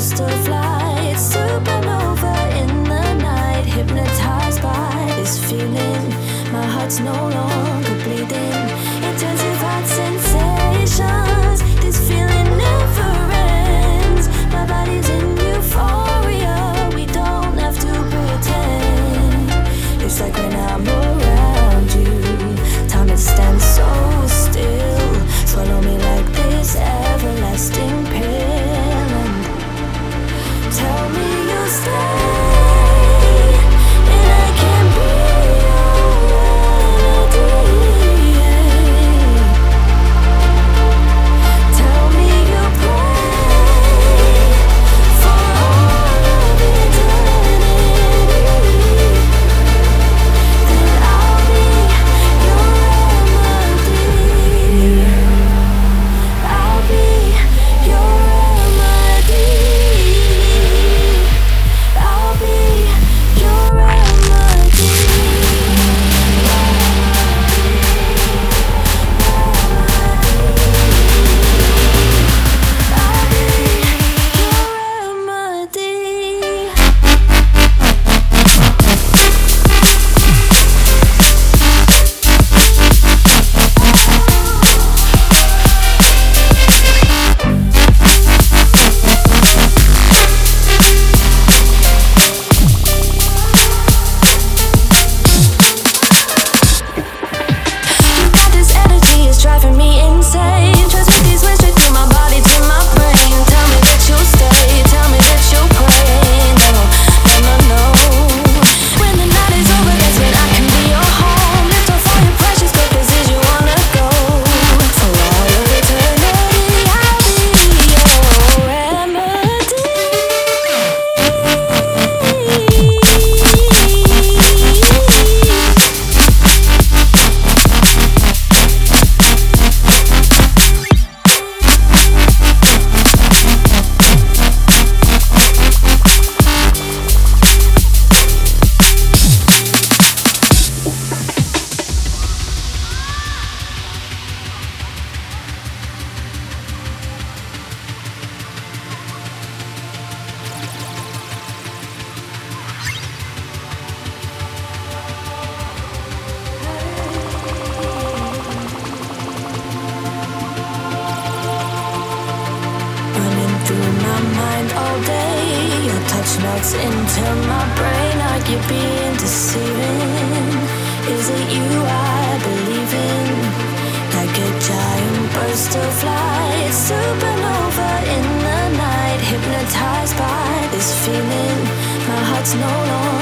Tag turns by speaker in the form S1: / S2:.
S1: burst of light, supernova in the night, hypnotized by this feeling. My heart's no longer bleeding, intensified sensations. This feeling never ends. My body's in euphoria. We don't have to pretend. It's like when I'm around you, time it stands so still. Swallow me like this everlasting pill, and tell me you'll stay, and I can be your remedy. Tell me you'll pray for all of eternity. Then I'll be your remedy. I'll be your remedy. I'll be your remedy. I'll be your remedy. You got this energy, it's driving me insane. Transmit these waves straight through my body to my brain. Tell me that you'll stay, tell me that you'll pray. No, no, no, no. When the night is over, that's when I can be your home. Lift off all your precious places you wanna go. For all of eternity, I'll be your remedy. Running through my mind all day, your touch melts into my brain. Are you being deceiving? Is it you I believe in? Like a giant burst of light, supernova in the night, hypnotized by this feeling. My heart's no longer